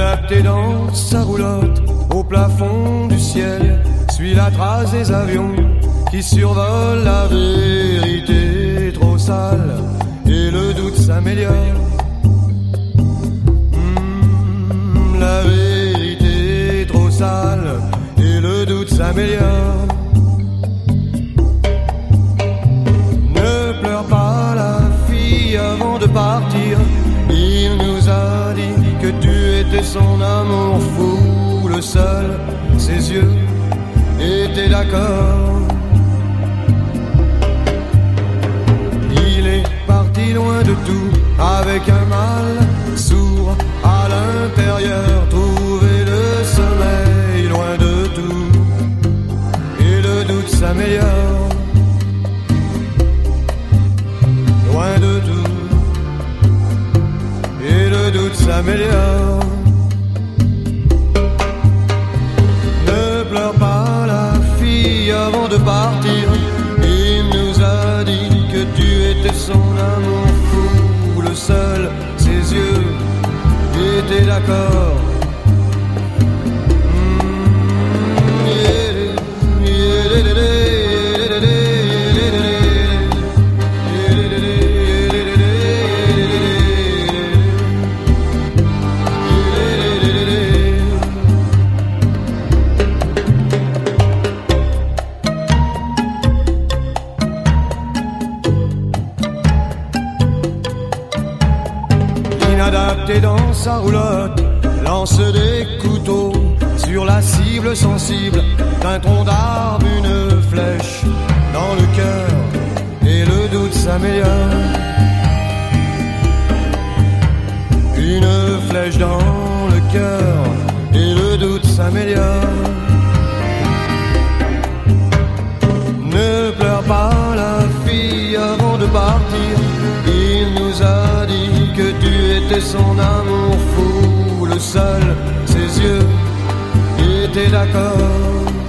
Inadapté dans sa roulotte au plafond du ciel, suit la trace des avions qui survolent la vérité trop sale, et le doute s'améliore. La vérité trop sale, et le doute s'améliore. Ne pleure pas la fille avant de partir, il nous a dit que tu étais son amour fou, le seul, ses yeux étaient d'accord. Il est parti loin de tout, avec un mal sourd à l'intérieur, trouver le sommeil loin de tout, et le doute s'améliore. Loin de tout, et le doute s'améliore. Ne pleure pas la fille avant de partir, il nous a dit que tu étais son amour fou, le seul, ses yeux étaient d'accord. Inadapté dans sa roulotte, lance des couteaux sur la cible sensible d'un tronc d'arbre, une flèche dans le cœur, et le doute s'améliore. Une flèche dans le cœur, et le doute s'améliore. Ne pleure pas la fille avant de partir, il nous a dit que tu étais son amour fou, le seul, ses yeux étaient d'accord.